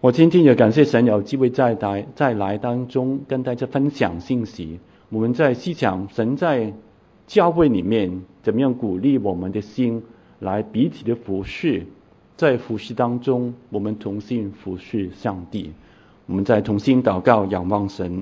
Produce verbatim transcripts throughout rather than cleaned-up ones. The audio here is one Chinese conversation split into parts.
我今天也感谢神有机会在来在来当中跟大家分享信息。我们在思想神在教会里面怎么样鼓励我们的心来彼此的服侍，在服侍当中我们同心服侍上帝。我们在同心祷告仰望神。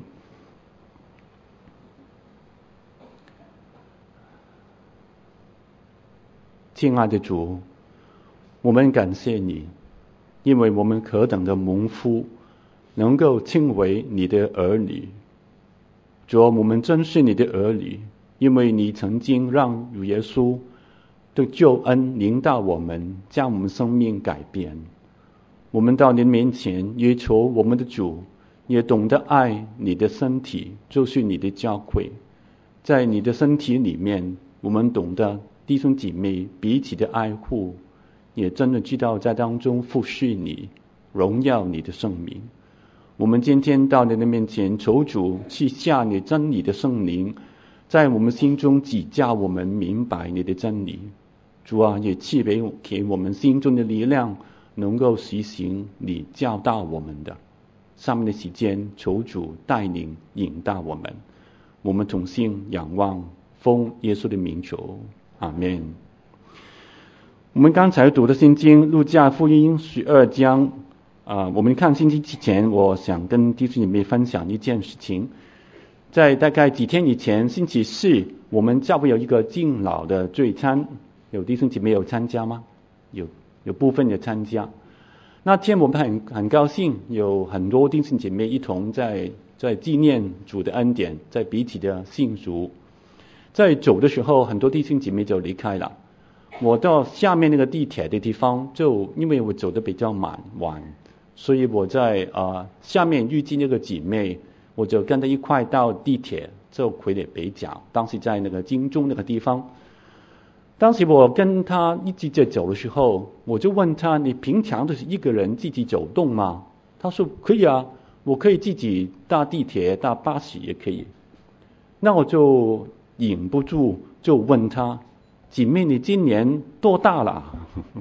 亲爱的主，我们感谢你，因为我们何等的蒙福，能够称为你的儿女。主啊，我们真是你的儿女，因为你曾经让主耶稣的救恩临到我们，将我们生命改变。我们到你面前也求我们的主也懂得爱你的身体，就是你的教会。在你的身体里面，我们懂得弟兄姐妹彼此的爱护，也真的知道在当中服侍你，荣耀你的圣名。我们今天到你的面前，求主赐下你真理的圣灵，在我们心中指教我们明白你的真理。主啊，也赐给我们心中的力量，能够实行你教导我们的。上面的时间，求主带领引导我们。我们同心仰望，奉耶稣的名求，阿们。我们刚才读的圣经路加福音十二章啊、呃，我们看圣经之前，我想跟弟兄姐妹分享一件事情。在大概几天以前，星期四，我们教会有一个敬老的聚餐，有弟兄姐妹有参加吗？有，有部分有参加。那天我们很很高兴，有很多弟兄姐妹一同在在纪念主的恩典，在彼此的信主。在走的时候，很多弟兄姐妹就离开了。我到下面那个地铁的地方，就因为我走的比较晚晚，所以我在呃下面遇见那个姐妹，我就跟她一块到地铁，就回了北角。当时在那个金钟那个地方。当时我跟他一起在走的时候，我就问他：你平常都是一个人自己走动吗？他说可以啊，我可以自己搭地铁搭巴士也可以。那我就忍不住就问他：姐妹你今年多大了？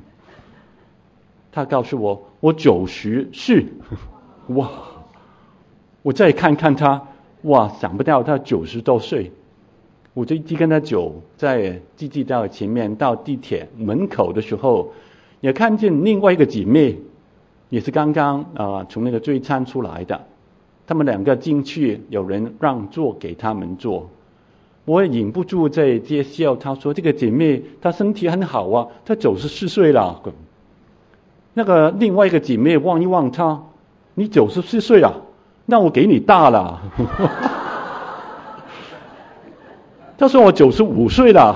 他告诉我我九十四。哇，我再看看他，哇，想不到他九十多岁。我就一直跟他走，在继续到前面到地铁门口的时候，也看见另外一个姐妹，也是刚刚啊、呃、从那个聚餐出来的。他们两个进去，有人让座给他们坐。我也忍不住在介绍，他说这个姐妹她身体很好啊，她九十四岁了。那个另外一个姐妹望一望她，你九十四岁啊，那我给你大了。他说我九十五岁了。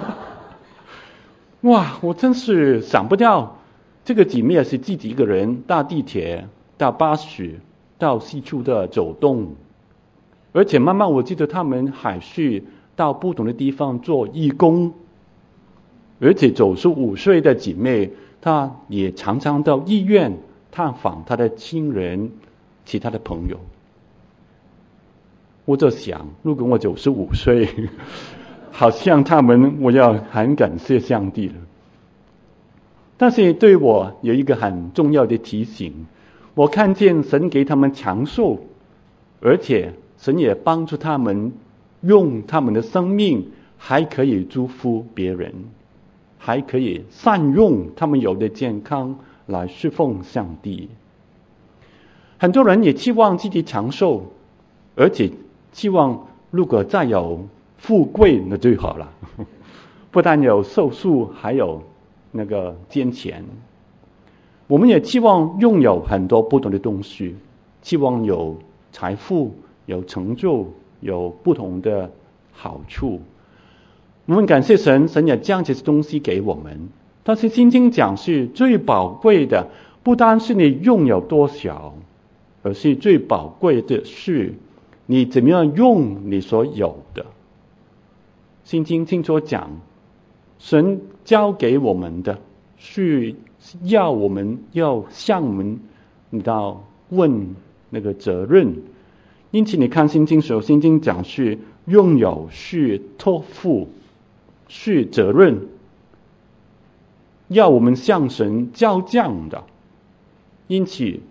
哇，我真是想不到，这个姐妹也是自己一个人搭地铁、搭巴士、到四处的走动，而且慢慢我记得他们还是到不同的地方做义工，而且九十五岁的姐妹，她也常常到医院探访她的亲人、其他的朋友。我就想，如果我九十五岁，好像他们，我要很感谢上帝了。但是对我有一个很重要的提醒，我看见神给他们长寿，而且神也帮助他们用他们的生命，还可以祝福别人，还可以善用他们有的健康来侍奉上帝。很多人也期望自己长寿，而且希望如果再有富贵那最好了，不但有寿数，还有那个金钱。我们也期望拥有很多不同的东西，期望有财富、有成就、有不同的好处。我们感谢神，神也将这些东西给我们。但是圣经讲是最宝贵的，不单是你拥有多少，而是最宝贵的是你怎么样用你所有的。圣经清楚讲，神交给我们的是要我们要向我们到问那个责任。因此你看圣经时候，圣经讲是拥有是托付，是责任，要我们向神交账的。因此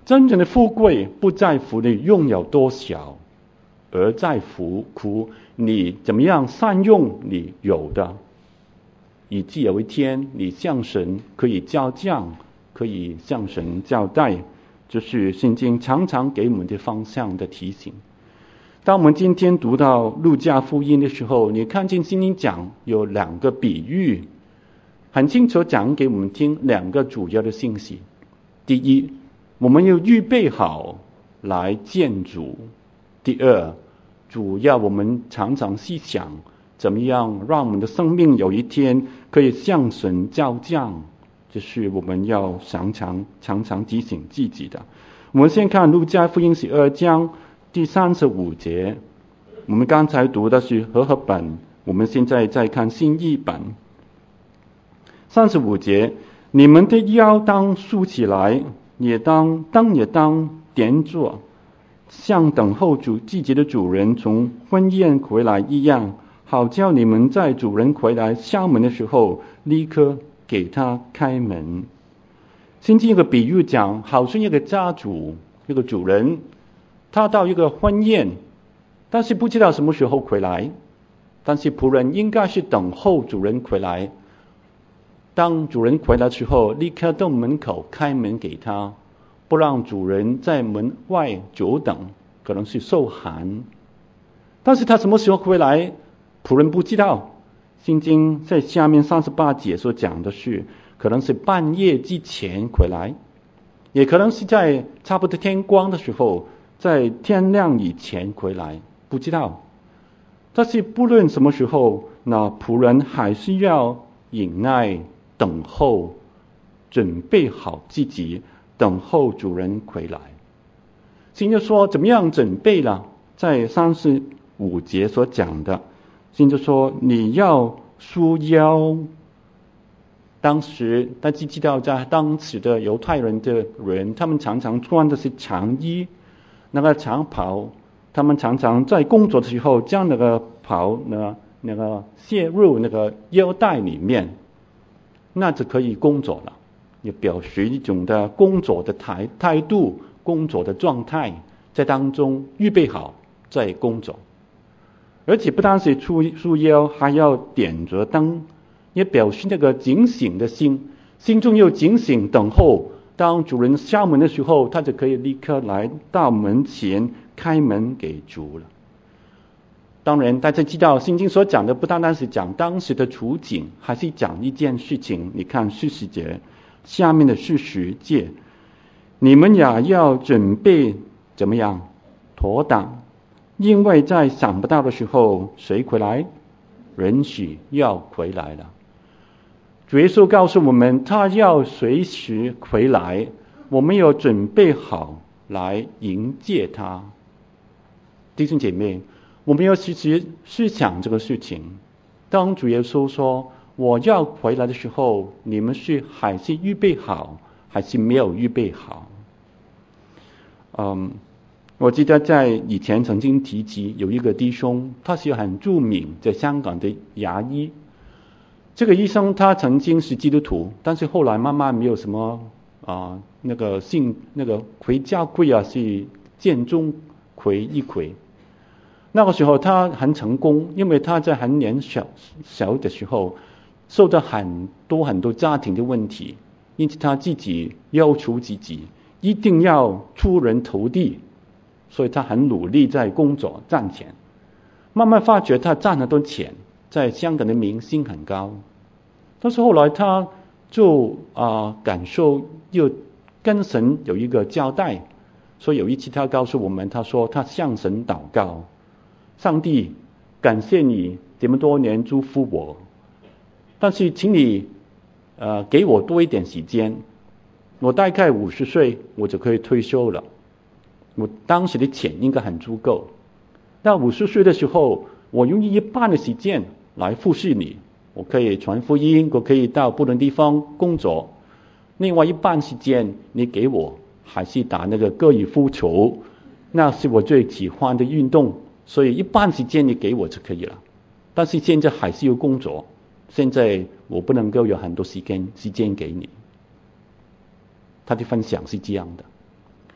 真正的富贵不在乎你拥有多少，而在乎你怎么样善用你有的，以致有一天你向神可以交账，可以向神交代。这是圣经常常给我们的方向的提醒。当我们今天读到路加福音的时候，你看见圣经讲有两个比喻，很清楚讲给我们听两个主要的信息。第一，我们要预备好来见主；第二，主要我们常常细想怎么样让我们的生命有一天可以向神交账，这是我们要常常常常提醒自己的。我们先看路加福音十二章第三十五节，我们刚才读的是和合本，我们现在再看新译本。三十五节，你们的腰当竖起来，也当灯也当点着，像等候主自己的主人从婚宴回来一样，好叫你们在主人回来敲门的时候，立刻给他开门。圣经一个比喻讲，好像一个家主，一个主人，他到一个婚宴，但是不知道什么时候回来，但是仆人应该是等候主人回来。当主人回来之后，立刻到门口开门给他，不让主人在门外久等，可能是受寒。但是他什么时候回来，仆人不知道。圣经在下面三十八节所讲的是，可能是半夜之前回来，也可能是在差不多天光的时候，在天亮以前回来，不知道。但是不论什么时候，那仆人还是要忍耐等候，准备好自己，等候主人回来。圣经说怎么样准备了，在三十五节所讲的，圣经说你要束腰。当时大家知道，在当时的犹太人的人，他们常常穿的是长衣，那个长袍，他们常常在工作的时候将那个袍呢，那个陷入那个腰带里面，那就可以工作了，也表示一种的工作的态态度，工作的状态，在当中预备好在工作。而且不单是束束腰，还要点着灯，也表示那个警醒的心，心中有警醒等候，当主人敲门的时候，他就可以立刻来到门前开门给主了。当然大家知道圣经所讲的不单单是讲当时的处境，还是讲一件事情。你看四十节下面的四十节，你们也要准备怎么样妥当，因为在想不到的时候，谁回来？人子要回来了。主耶稣告诉我们，他要随时回来，我们要准备好来迎接他。弟兄姐妹，我们要时时思想这个事情。当主耶稣说我要回来的时候，你们是还是预备好，还是没有预备好？嗯，我记得在以前曾经提及有一个弟兄，他是很著名在香港的牙医。这个医生他曾经是基督徒，但是后来慢慢没有什么啊、呃、那个信那个回教会啊，是建中回一回。那个时候他很成功，因为他在很年小小的时候受到很多很多家庭的问题，因此他自己要求自己一定要出人头地，所以他很努力在工作赚钱。慢慢发觉他赚很多钱，在香港的名声很高。但是后来他就啊、呃、感受又跟神有一个交代，所以有一次他告诉我们，他说他向神祷告，上帝感谢你这么多年祝福我，但是请你呃给我多一点时间，我大概五十岁我就可以退休了，我当时的钱应该很足够。到五十岁的时候，我用一半的时间来服侍你，我可以传福音，我可以到不同地方工作，另外一半时间你给我还是打那个高尔夫球，那是我最喜欢的运动，所以一半时间你给我就可以了。但是现在还是有工作，现在我不能够有很多时间时间给你。他的分享是这样的。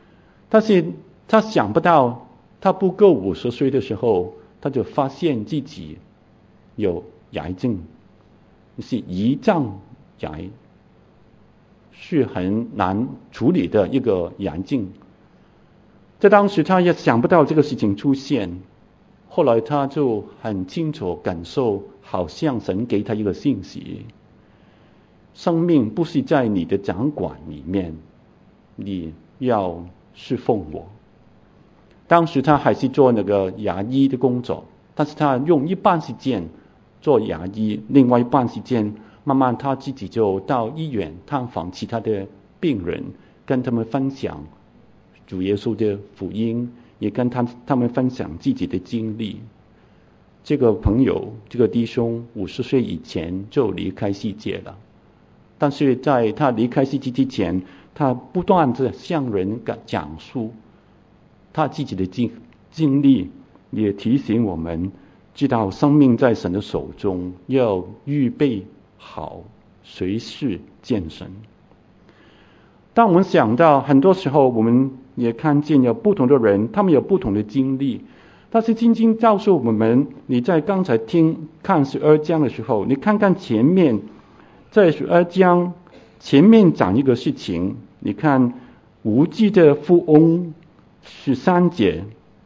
但是他想不到，他不够五十岁的时候，他就发现自己有癌症，是胰脏癌，是很难处理的一个癌症。在当时他也想不到这个事情出现，后来他就很清楚感受，好像神给他一个信息，生命不是在你的掌管里面，你要侍奉我。当时他还是做那个牙医的工作，但是他用一半时间做牙医，另外一半时间慢慢他自己就到医院探访其他的病人，跟他们分享主耶稣的福音，也跟他他们分享自己的经历。这个朋友，这个弟兄五十岁以前就离开世界了，但是在他离开世界之前，他不断地向人讲述他自己的经经历，也提醒我们知道生命在神的手中，要预备好随时见神。当我们想到很多时候我们也看见有不同的人，他们有不同的经历，但是经经告诉我们，你在刚才听看十二章的时候，你看看前面，在十二章前面讲一个事情，你看无忌的富翁十三节，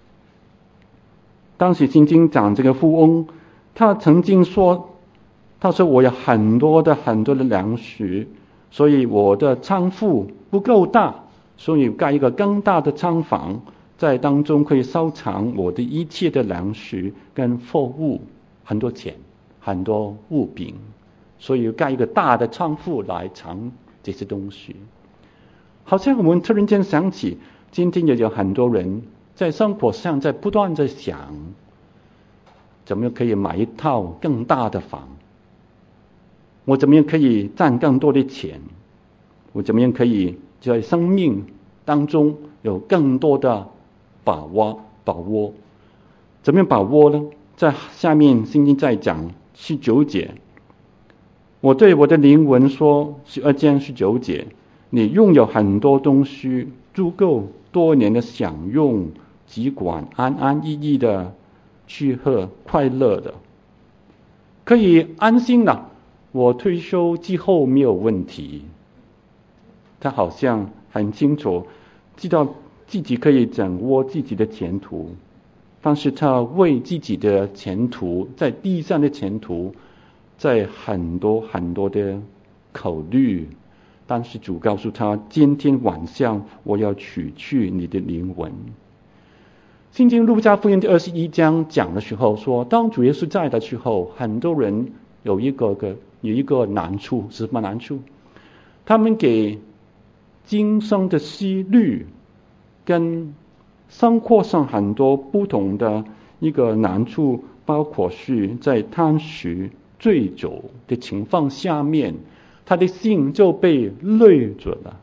当时经经讲这个富翁，他曾经说，他说我有很多的很多的粮食，所以我的仓库不够大，所以盖一个更大的仓房，在当中可以收藏我的一切的粮食跟货物，很多钱，很多物品，所以盖一个大的仓库来藏这些东西。好像我们突然间想起，今天也有很多人在生活上在不断在想，怎么样可以买一套更大的房，我怎么样可以赚更多的钱，我怎么样可以在生命当中有更多的把握把握怎么样把握呢？在下面圣经在讲十九节，我对我的灵魂说，十二章十九节，你拥有很多东西，足够多年的享用，只管安安逸逸的吃喝快乐的，可以安心了，我退休之后没有问题。他好像很清楚知道自己可以掌握自己的前途，但是他为自己的前途，在地上的前途在很多很多的考虑，但是主告诉他，今天晚上我要取去你的灵魂。圣经路加福音第二十一章讲的时候说，当主耶稣在的时候，很多人有一个个有一个难处，是什么难处？他们给今生的思虑跟生活上很多不同的一个难处，包括是在贪食醉酒的情况下面，他的心就被累着了，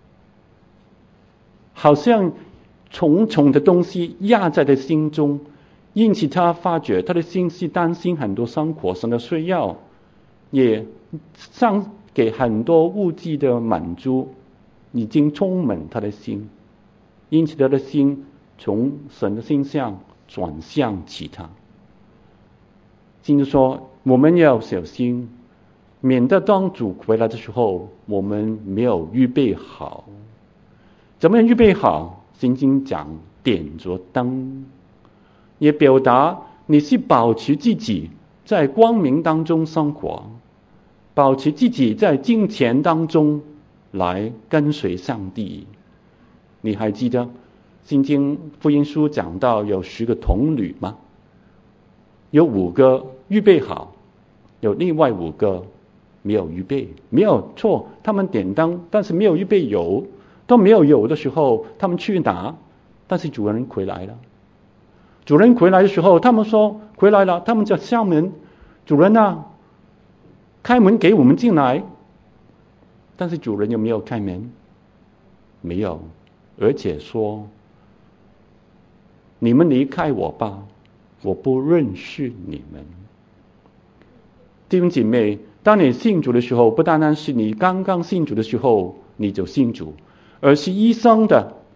好像重重的东西压在他心中，因此他发觉他的心是担心很多生活上的需要，也上给很多物质的满足，已经充满他的心，因此他的心从神的心上转向其他。经常说我们要小心，免得当主回来的时候我们没有预备好。怎么样预备好？圣经讲点着灯，也表达你是保持自己在光明当中生活，保持自己在金钱当中来跟随上帝。你还记得圣经福音书讲到有十个童女吗？有五个预备好，有另外五个没有预备，没有错，他们点灯，但是没有预备油。都没有油的时候，他们去拿，但是主人回来了。主人回来的时候，他们说回来了，他们就敲门，主人啊，开门给我们进来。但是主人有没有开门？没有，而且说你们离开我吧，我不认识你们。弟兄姐妹，当你信主的时候，不单单是你刚刚信主的时候你就信主，而是一生的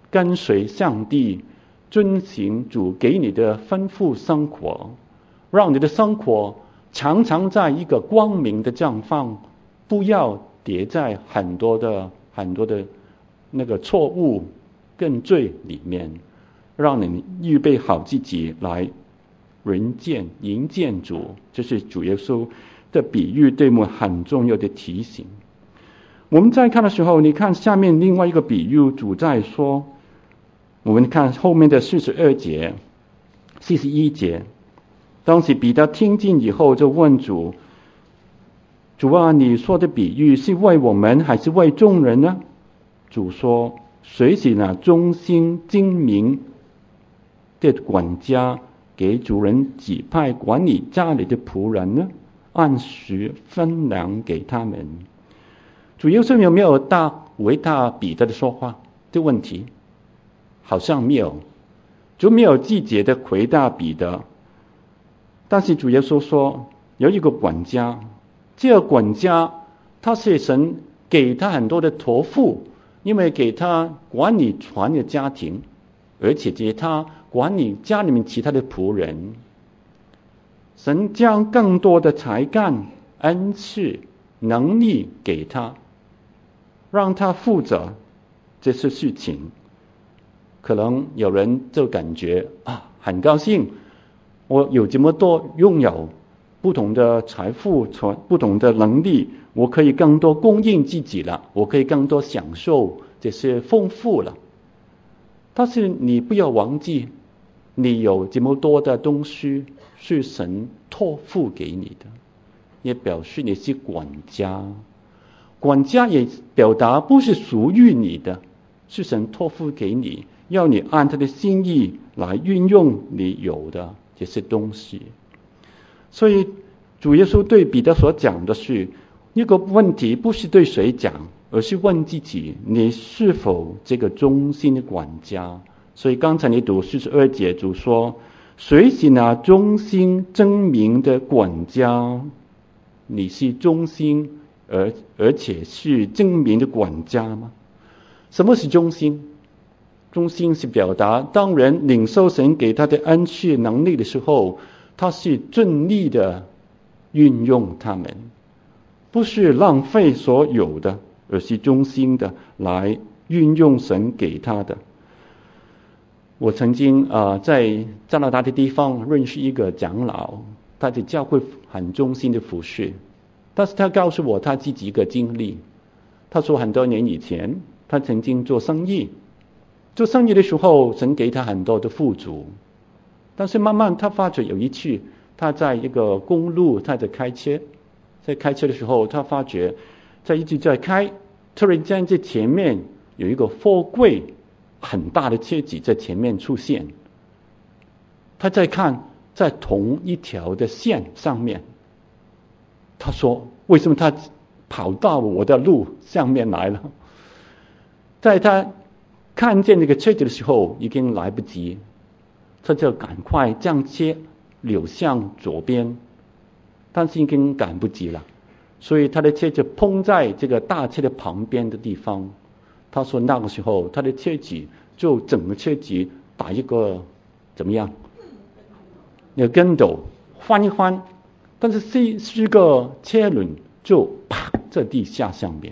跟随上帝，遵行主给你的吩咐生活，让你的生活常常在一个光明的绽放，不要跌在很多的很多的那个错误跟罪里面，让你预备好自己来人见迎见主。这是主耶稣的比喻对我们很重要的提醒。我们在看的时候，你看下面另外一个比喻，主在说，我们看后面的四十二节四十一节，当时彼得听见以后就问主，主啊，你说的比喻是为我们还是为众人呢？主说，谁是那忠心精明的管家，给主人指派管理家里的仆人呢？按时分粮给他们。主耶稣有没有大为大彼得的说话的问题？好像没有，就没有季节的回答彼得。但是主耶稣说，有一个管家，这个管家他是神给他很多的托付，因为给他管理全的家庭，而且给他管理家里面其他的仆人。神将更多的才干、恩赐、能力给他，让他负责这些事情。可能有人就感觉啊，很高兴，我有这么多拥有不同的财富、不同的能力，我可以更多供应自己了，我可以更多享受这些丰富了。但是你不要忘记，你有这么多的东西是神托付给你的，也表示你是管家。管家也表达不是属于你的，是神托付给你，要你按他的心意来运用你有的这些东西。所以主耶稣对彼得所讲的是一个问题，不是对谁讲，而是问自己，你是否这个忠心的管家。所以刚才你读四十二节，主说，谁是那忠心精明的管家？你是忠心而而且是精明的管家吗？什么是忠心？忠心是表达当人领受神给他的恩赐能力的时候，他是尽力的运用他们，不是浪费所有的，而是忠心的来运用神给他的。我曾经呃在加拿大的地方认识一个长老，他的教会很忠心的服侍，但是他告诉我他自己一个经历。他说很多年以前他曾经做生意，做生意的时候神给他很多的富足，但是慢慢他发觉有一次他在一个公路他在开车，在开车的时候他发觉在一直在开，突然间在前面有一个货柜很大的车子在前面出现，他在看在同一条的线上面，他说为什么他跑到我的路上面来了？在他看见这个车子的时候已经来不及，他就赶快将车扭向左边，但是已经赶不及了，所以他的车就碰在这个大车的旁边的地方。他说那个时候他的车子就整个车子打一个怎么样，那个跟斗翻一翻，但是是是个车轮就啪在地下上面。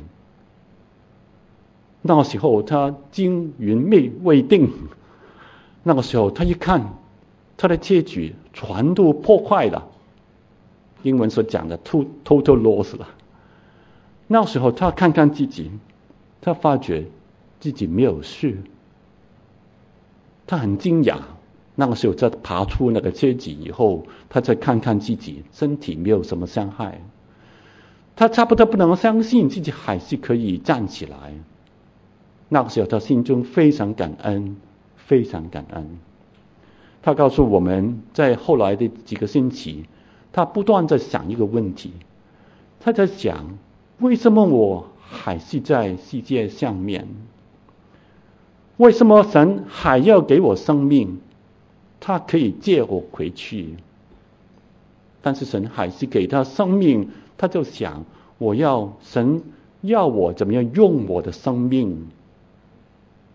那个时候他惊云未未定，那个时候他一看他的车子全都破坏了，英文所讲的 total loss 了。那时候他看看自己，他发觉自己没有事，他很惊讶。那个时候在爬出那个车子以后，他再看看自己身体没有什么伤害，他差不多不能相信自己还是可以站起来。那个时候他心中非常感恩，非常感恩。他告诉我们，在后来的几个星期，他不断在想一个问题，他在想，为什么我还是在世界上面？为什么神还要给我生命？他可以借我回去，但是神还是给他生命。他就想，我要神要我怎么样用我的生命？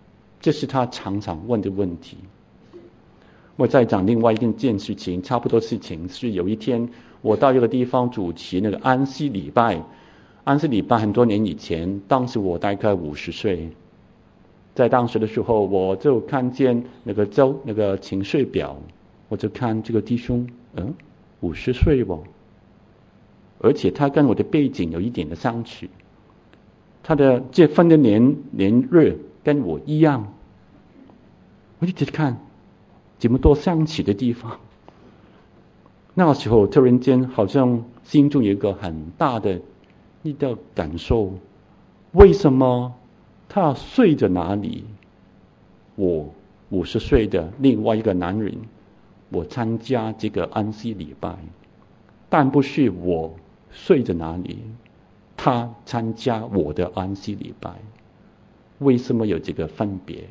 这是他常常问的问题。我再讲另外一件事情，差不多事情是有一天我到一个地方主持那个安息礼拜。安息礼拜很多年以前，当时我大概五十岁，在当时的时候，我就看见那个周那个情绪表，我就看这个弟兄，嗯，五十岁哦，而且他跟我的背景有一点的相似，他的结婚的年年日跟我一样，我一直看这么多相似的地方。那个时候突然间好像心中有一个很大的一个感受，为什么他睡在哪里？我五十岁的另外一个男人，我参加这个安息礼拜，但不是我睡在哪里，他参加我的安息礼拜，为什么有这个分别？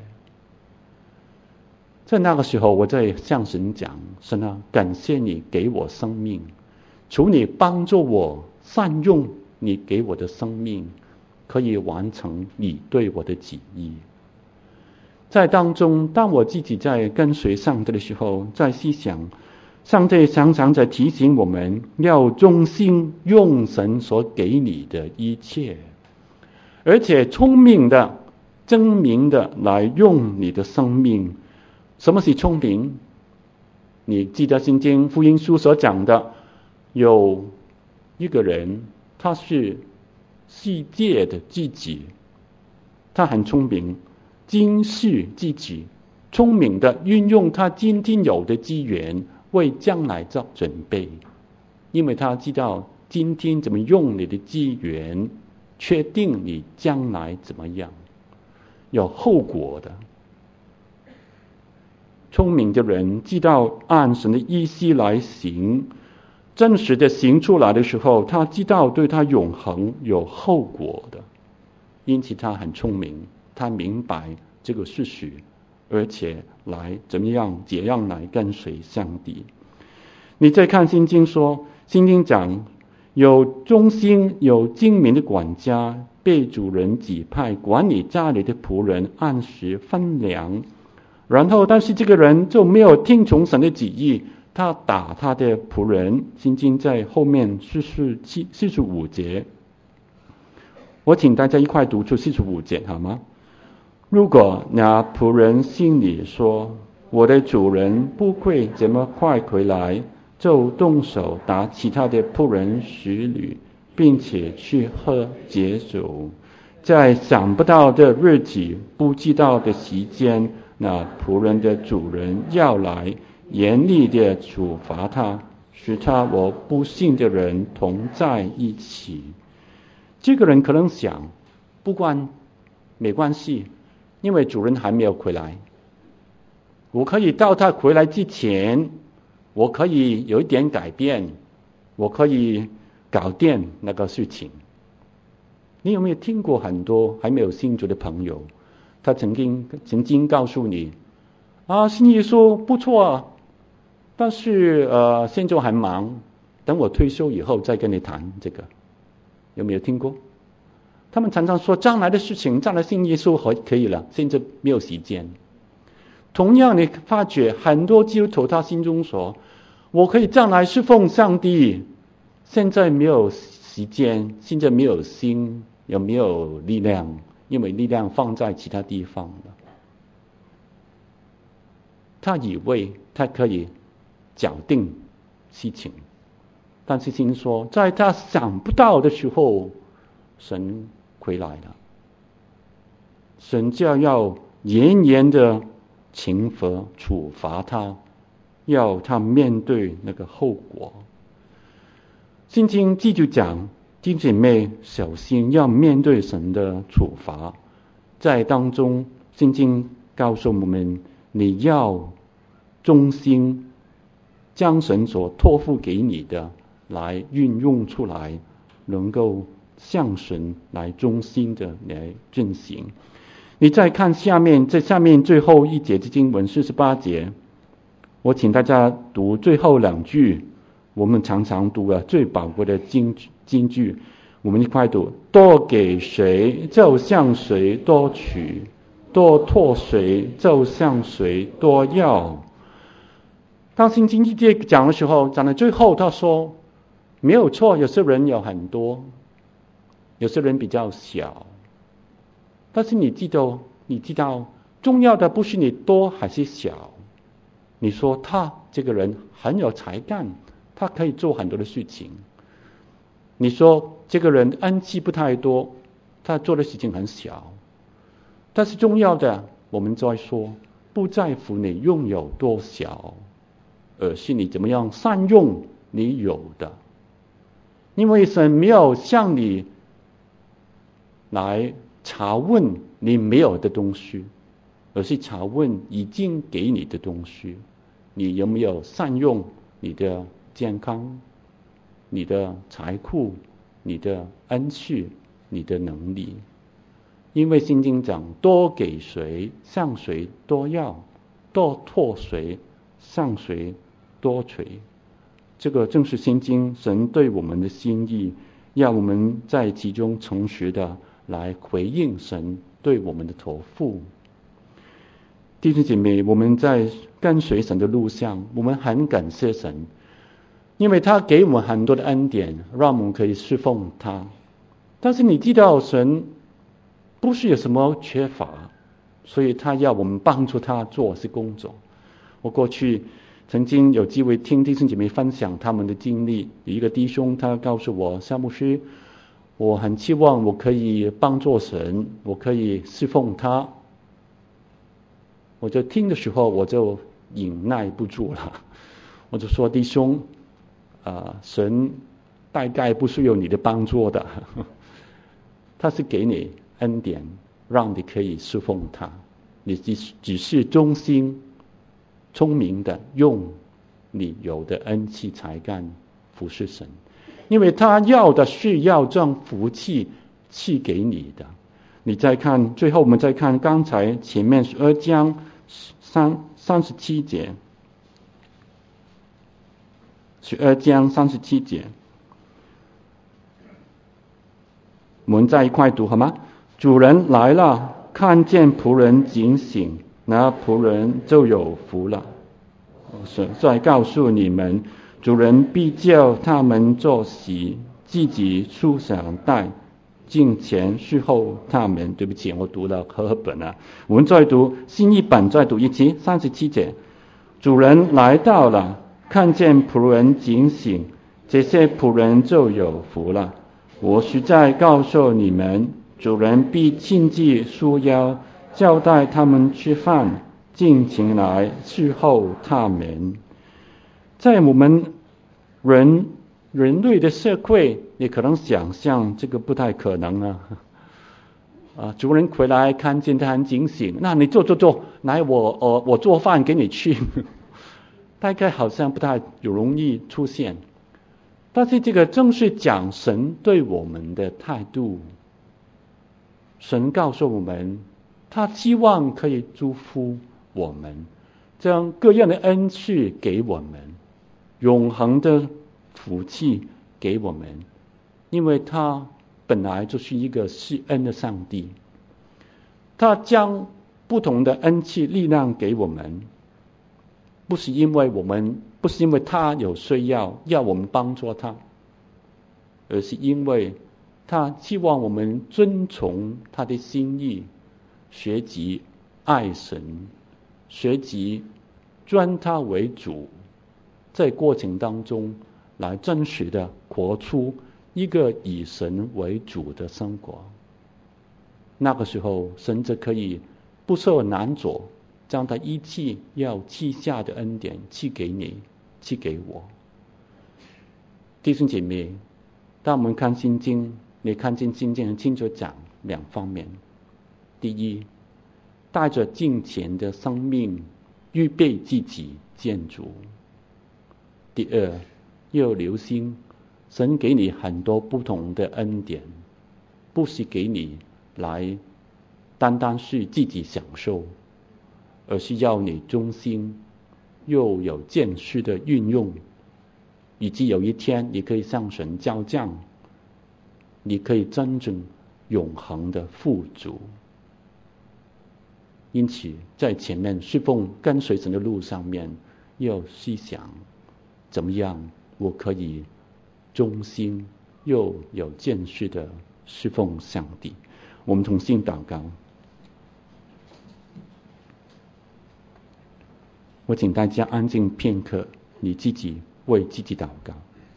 在那个时候，我在向神讲：神啊，感谢你给我生命，求你帮助我善用你给我的生命，可以完成你对我的旨意。在当中，当我自己在跟随上帝的时候，在思想，上帝常常在提醒我们要忠心用神所给你的一切，而且聪明的、精明的来用你的生命。什么是聪明？你记得圣经福音书所讲的，有一个人，他是世界的自己，他很聪明，今世自己，聪明的运用他今天有的资源，为将来做准备，因为他知道今天怎么用你的资源，确定你将来怎么样，有后果的。聪明的人知道按神的意思来行，真实的行出来的时候，他知道对他永恒有后果的，因此他很聪明，他明白这个事实，而且来怎么样怎样来跟随上帝。你再看圣经说，圣经讲有忠心有精明的管家，被主人指派管理家里的仆人，按时分粮。然后但是这个人就没有听从神的旨意，他打他的仆人。圣经在后面四十七、四十五节，我请大家一块读出四十五节好吗？如果那仆人心里说，我的主人不会这么快回来，就动手打其他的仆人十吕，并且去喝解酒，在想不到的日子、不知道的时间，那仆人的主人要来严厉的处罚他，使他和不信的人同在一起。这个人可能想，不关没关系，因为主人还没有回来，我可以到他回来之前，我可以有一点改变，我可以搞定那个事情。你有没有听过很多还没有信主的朋友，他曾经曾经告诉你啊，信耶稣不错啊，但是呃现在很忙，等我退休以后再跟你谈这个。有没有听过？他们常常说将来的事情，将来信耶稣可以了，现在没有时间。同样你发觉很多基督徒他心中说，我可以将来侍奉上帝，现在没有时间，现在没有心，也没有力量，因为力量放在其他地方了。他以为他可以搞定事情，但是听说在他想不到的时候，神回来了，神就要严严的惩罚处罚他，要他面对那个后果。圣经继续讲，弟兄姐妹小心要面对神的处罚，在当中圣经告诉我们，你要忠心将神所托付给你的来运用出来，能够向神来忠心的来进行。你再看下面，在下面最后一节的经文四十八节，我请大家读最后两句，我们常常读了最宝贵的经经句，我们一块读：多给谁就向谁多取， 多脱谁就向谁多要。当圣经一节讲的时候，讲到最后他说没有错，有些人有很多，有些人比较小，但是你知道你知道重要的不是你多还是小。你说他这个人很有才干，他可以做很多的事情。你说这个人恩赐不太多，他做的事情很小。但是重要的，我们再说，不在乎你拥有多少，而是你怎么样善用你有的。因为神没有向你来查问你没有的东西，而是查问已经给你的东西，你有没有善用你的健康、你的财库、你的恩赐、你的能力。因为圣经讲多给谁向谁多要，多脱谁向谁多垂。这个正是圣经神对我们的心意，要我们在其中诚实的来回应神对我们的托付。弟兄姐妹，我们在跟随神的路上，我们很感谢神，因为他给我们很多的恩典，让我们可以侍奉他。但是你知道神不是有什么缺乏，所以他要我们帮助他做些工作。我过去曾经有机会听弟兄姐妹分享他们的经历，有一个弟兄他告诉我，夏牧师，我很期望我可以帮助神，我可以侍奉他。我就听的时候我就忍耐不住了，我就说弟兄，呃、神大概不是有你的帮助的，他是给你恩典，让你可以侍奉他，你只只是忠心聪明的用你有的恩赐才干服侍神，因为他要的是要将福气赐给你的。你再看最后，我们再看刚才前面十二章三三十七节，十二章三十七节，我们再一块读好吗？主人来了，看见仆人警醒，那仆人就有福了。是再告诉你们，主人必叫他们坐席，自己出享带，敬前侍候他们。对不起，我读了和合本啊。我们再读新译本，再读一次三十七节。主人来到了，看见仆人警醒，这些仆人就有福了。我实在告诉你们，主人必亲自束腰，交代他们吃饭，尽情来侍候他们。在我们人人类的社会，你可能想象这个不太可能啊。啊，主人回来看见他很警醒，那你坐坐坐，来我我我做饭给你吃，大概好像不太有容易出现。但是这个正是讲神对我们的态度。神告诉我们，他希望可以祝福我们，将各样的恩赐给我们，永恒的福气给我们，因为他本来就是一个施恩的上帝。他将不同的恩赐力量给我们，不是因为我们不是因为他有需要要我们帮助他，而是因为他希望我们遵从他的心意，学习爱神，学习尊他为主，在过程当中来真实的活出一个以神为主的生活。那个时候神就可以不受难阻，将他一切要赐下的恩典赐给你，赐给我。弟兄姐妹，当我们看圣经，你看见圣经很清楚讲两方面。第一，带着敬虔的生命预备自己见主。第二，要留心神给你很多不同的恩典，不是给你来单单是自己享受，而是要你忠心又有见识的运用，以及有一天你可以向神交账，你可以真正永恒的富足。 因此在前面侍奉跟随神的路上面，要细想怎么样我可以忠心又有见识的侍奉上帝。我们同心祷告。我请大家安静片刻，你自己为自己祷告。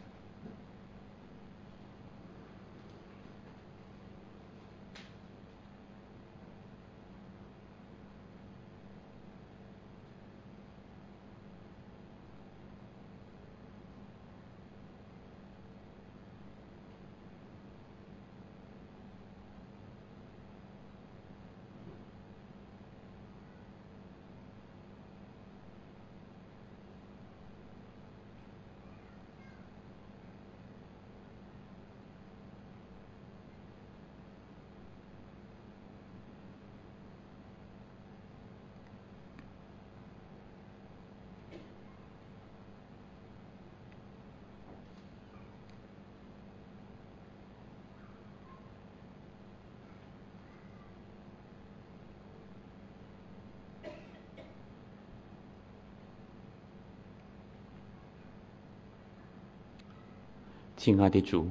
亲爱的主，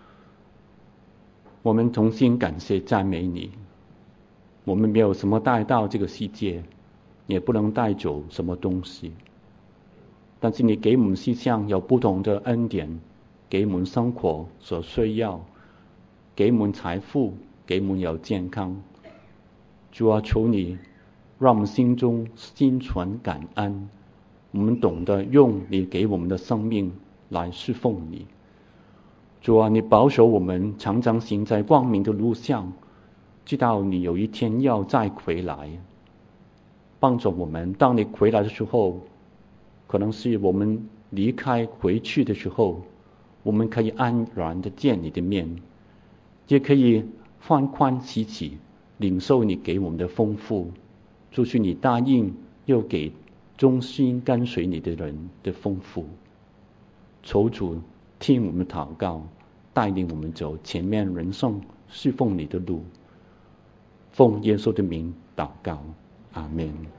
我们同心感谢赞美你。我们没有什么带到这个世界，也不能带走什么东西，但是你给我们世上有不同的恩典，给我们生活所需要，给我们财富，给我们有健康。主啊，求你让我们心中心存感恩，我们懂得用你给我们的生命来侍奉你。主啊，你保守我们常常行在光明的路上，知道你有一天要再回来，帮助我们。当你回来的时候，可能是我们离开回去的时候，我们可以安然的见你的面，也可以欢欢喜喜领受你给我们的丰富，就是你答应又给忠心跟随你的人的丰富。求主听我们祷告，带领我们走前面人生侍奉你的路。奉耶稣的名祷告，阿们。